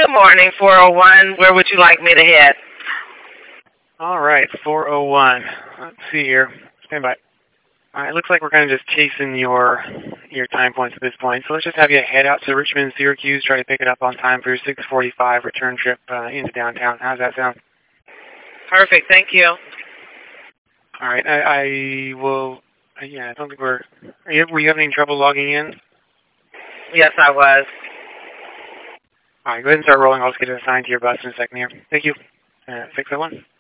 Good morning, 401. Where would you like me to head? All right, 401. Let's see here. Stand by. All right, looks like we're kind of just chasing your time points at this point. So let's just have you head out to Richmond, Syracuse, try to pick it up on time for your 6:45 return trip into downtown. How's that sound? Perfect, thank you. All right, I will. Yeah, I don't think we're. Were you having any trouble logging in? Yes, I was. All right, go ahead and start rolling. I'll just get it assigned to your bus in a second here. Thank you. 601.